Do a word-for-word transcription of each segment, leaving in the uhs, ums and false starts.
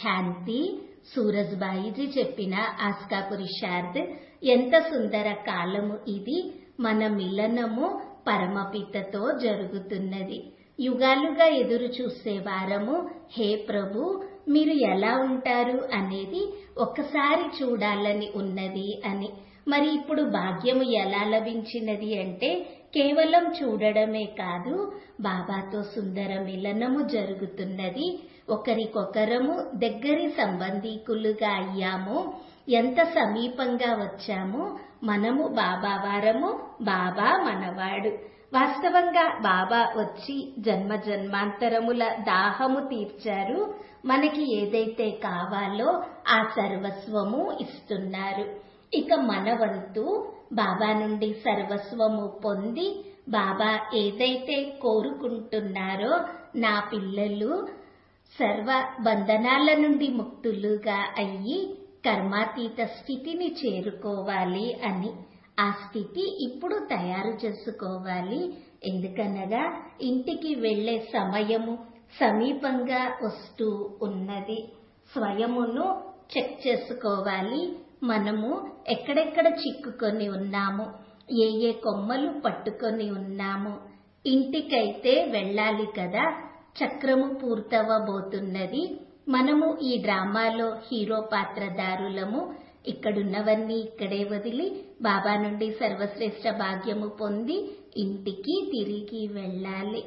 శాంతి. సూరజ్బాయిజీ చెప్పిన ఆస్కా పురుషార్థ్. ఎంత సుందర కాలము ఇది. మన మిలనము పరమపితతో జరుగుతున్నది. యుగాలుగా ఎదురు చూసే వారము. హే ప్రభు, మీరు ఎలా ఉంటారు అనేది ఒక్కసారి చూడాలని ఉన్నది అని. మరి ఇప్పుడు భాగ్యము ఎలా లభించినది అంటే కేవలం చూడడమే కాదు, బాబాతో సుందర మిలనము జరుగుతున్నది. ఒకరికొకరము దగ్గరి సంబంధీకులుగా అయ్యాము. ఎంత సమీపంగా వచ్చాము. మనము బాబా వారము, బాబా మనవాడు. వాస్తవంగా బాబా వచ్చి జన్మ జన్మాంతరముల దాహము తీర్చారు. మనకి ఏదైతే కావాలో ఆ సర్వస్వము ఇస్తున్నారు. ఇక మన వంతు బాబా నుండి సర్వస్వము పొంది బాబా ఏదైతే కోరుకుంటున్నారో, నా పిల్లలు సర్వ బంధనాల నుండి ముక్తులుగా అయ్యి కర్మాతీత స్థితిని చేరుకోవాలి అని. ఆ స్థితి ఇప్పుడు తయారు చేసుకోవాలి. ఎందుకనగా ఇంటికి వెళ్లే సమయము సమీపంగా వస్తూ ఉన్నది. స్వయమును చెక్ చేసుకోవాలి. మనము ఎక్కడెక్కడ చిక్కుకొని ఉన్నాము, ఏ ఏ కొమ్మలు పట్టుకొని ఉన్నాము. ఇంటికైతే వెళ్ళాలి కదా. చక్రము పూర్తవబోతున్నది. మనము ఈ డ్రామాలో హీరో పాత్రదారులము. ఇక్కడున్నవన్నీ ఇక్కడే వదిలి బాబా నుండి సర్వశ్రేష్ఠ భాగ్యము పొంది ఇంటికి తిరిగి వెళ్ళాలి.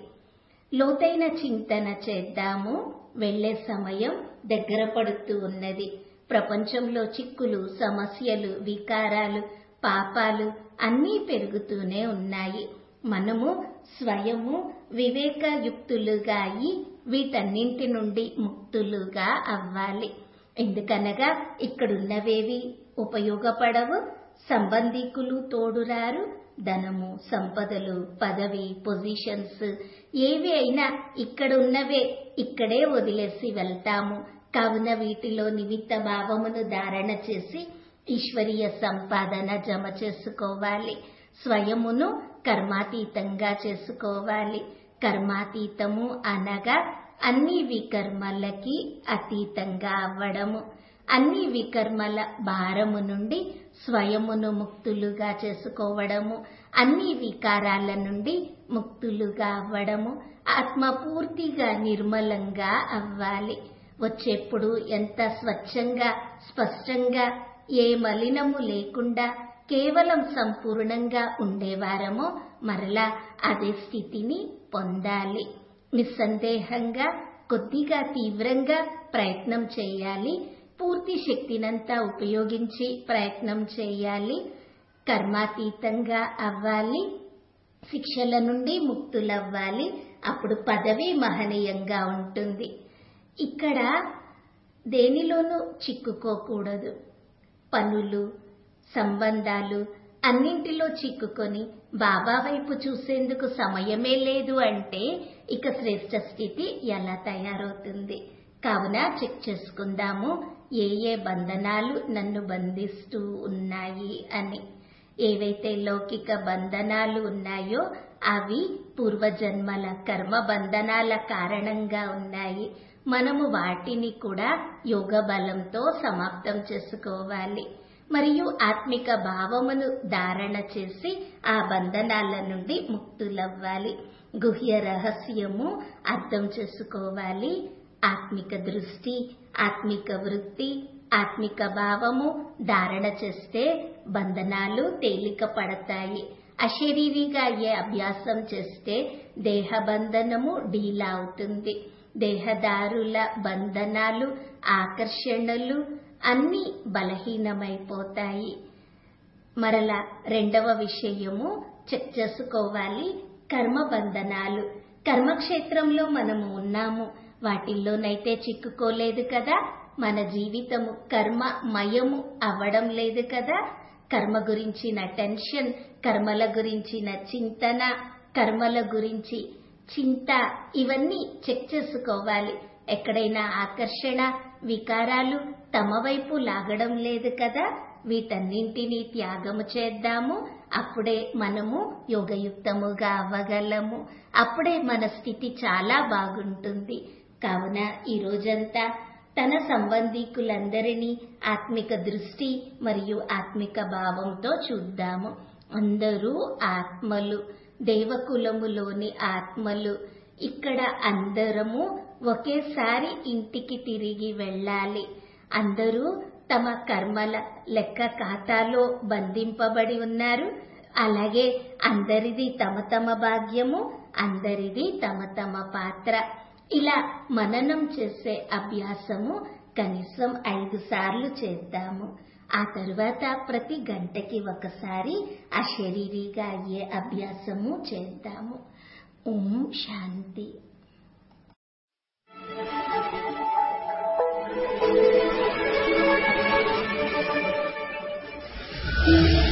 లోతైన చింతన చేద్దాము. వెళ్లే సమయం దగ్గర పడుతూ ఉన్నది. ప్రపంచంలో చిక్కులు, సమస్యలు, వికారాలు, పాపాలు అన్నీ పెరుగుతూనే ఉన్నాయి. మనము స్వయము వివేకయుక్తులుగా అయి వీటన్నింటి నుండి ముక్తులుగా అవ్వాలి. ఎందుకనగా ఇక్కడున్నవేవి ఉపయోగపడవు. సంబంధీకులు తోడురారు. ధనము, సంపదలు, పదవి, పొజిషన్స్ ఏవి అయినా ఇక్కడున్నవే ఇక్కడే వదిలేసి వెళ్తాము. కావున వీటిలో నిమిత్త భావమును ధారణ చేసి ఈశ్వరీయ సంపాదన జమ చేసుకోవాలి. స్వయమును కర్మాతీతంగా చేసుకోవాలి. కర్మాతీతము అనగా అన్ని వికర్మలకి అతీతంగా అవ్వడము. అన్ని వికర్మల భారము నుండి స్వయమును ముక్తులుగా చేసుకోవడము. అన్ని వికారాల నుండి ముక్తులుగా అవ్వడము. ఆత్మ పూర్తిగా నిర్మలంగా అవ్వాలి. వచ్చేప్పుడు ఎంత స్వచ్ఛంగా, స్పష్టంగా, ఏ మలినము లేకుండా కేవలం సంపూర్ణంగా ఉండేవారమో మరలా అదే స్థితిని పొందాలి. నిస్సందేహంగా కొద్దిగా తీవ్రంగా ప్రయత్నం చేయాలి. పూర్తి శక్తినంతా ఉపయోగించి ప్రయత్నం చేయాలి. కర్మాతీతంగా అవ్వాలి. శిక్షల నుండి ముక్తులవ్వాలి. అప్పుడు పదవి మహనీయంగా ఉంటుంది. ఇక్కడ దేనిలోనూ చిక్కుకోకూడదు. పనులు, సంబంధాలు అన్నింటిలో చిక్కుకొని బాబా వైపు చూసేందుకు సమయమే లేదు అంటే ఇక శ్రేష్ఠ స్థితి ఎలా తయారవుతుంది? కావున చెక్ చేసుకుందాము. ఏ ఏ బంధనాలు నన్ను బంధిస్తూ ఉన్నాయి అని. ఏవైతే లౌకిక బంధనాలు ఉన్నాయో అవి పూర్వజన్మల కర్మ బంధనాల కారణంగా ఉన్నాయి. మనము వాటిని కూడా యోగ బలంతో సమాప్తం చేసుకోవాలి. మరియు ఆత్మిక భావమును ధారణ చేసి ఆ బంధనాల నుండి ముక్తులవ్వాలి. గుహ్య రహస్యము అర్థం చేసుకోవాలి. ఆత్మిక దృష్టి, ఆత్మిక వృత్తి, ఆత్మిక భావము ధారణ చేస్తే బంధనాలు తేలిక పడతాయి. అశరీరిగా అయ్యే అభ్యాసం చేస్తే దేహ బంధనము ఢీలా అవుతుంది. దేహదారుల బంధనాలు, ఆకర్షణలు అన్నీ బలహీనమైపోతాయి. మరలా రెండవ విషయము చెక్ చేసుకోవాలి. కర్మ బంధనాలు. కర్మక్షేత్రంలో మనము ఉన్నాము. వాటిల్లోనైతే చిక్కుకోలేదు కదా. మన జీవితము కర్మమయము అవ్వడం లేదు కదా. కర్మ గురించిన టెన్షన్, కర్మల గురించిన చింతన, కర్మల గురించి చింత ఇవన్నీ చెక్ చేసుకోవాలి. ఎక్కడైనా ఆకర్షణ, వికారాలు తమ వైపు లాగడం లేదు కదా. వీటన్నింటినీ త్యాగము చేద్దాము. అప్పుడే మనము యోగయుక్తముగా అవ్వగలము. అప్పుడే మన స్థితి చాలా బాగుంటుంది. కావున ఈ రోజంతా తన సంబంధీకులందరినీ ఆత్మిక దృష్టి మరియు ఆత్మిక భావంతో చూద్దాము. అందరూ ఆత్మలు, దేవకులములోని ఆత్మలు. ఇక్కడ అందరము ఒకేసారి ఇంటికి తిరిగి వెళ్ళాలి. అందరూ తమ కర్మల లెక్క ఖాతాలో బంధింపబడి ఉన్నారు. అలాగే అందరిది తమ తమ భాగ్యము, అందరిది తమ తమ పాత్ర. ఇలా మననం చేసే అభ్యాసము కనీసం ఐదు సార్లు చేద్దాము. ఆ తరువాత ప్రతి గంటకి ఒకసారి అశరీరిగా అయ్యే అభ్యాసము చేద్దాము. ఓం శాంతి. Thank you.